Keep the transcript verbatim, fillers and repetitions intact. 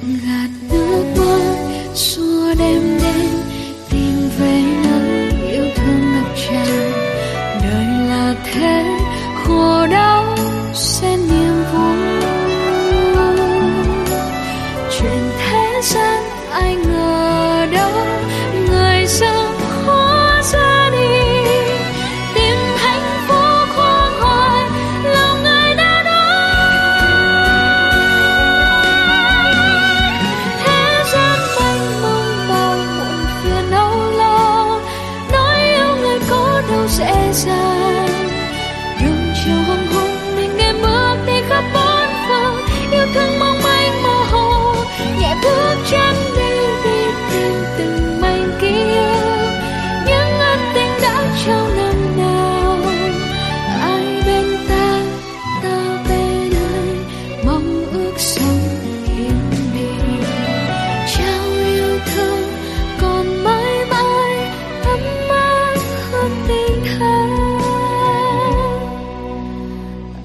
gạt nước mắt xua đêm đêm tìm về nơi yêu thương ngập tràn. Đời là thế, khổ đau xen niềm vui. Chuyện thế gian anh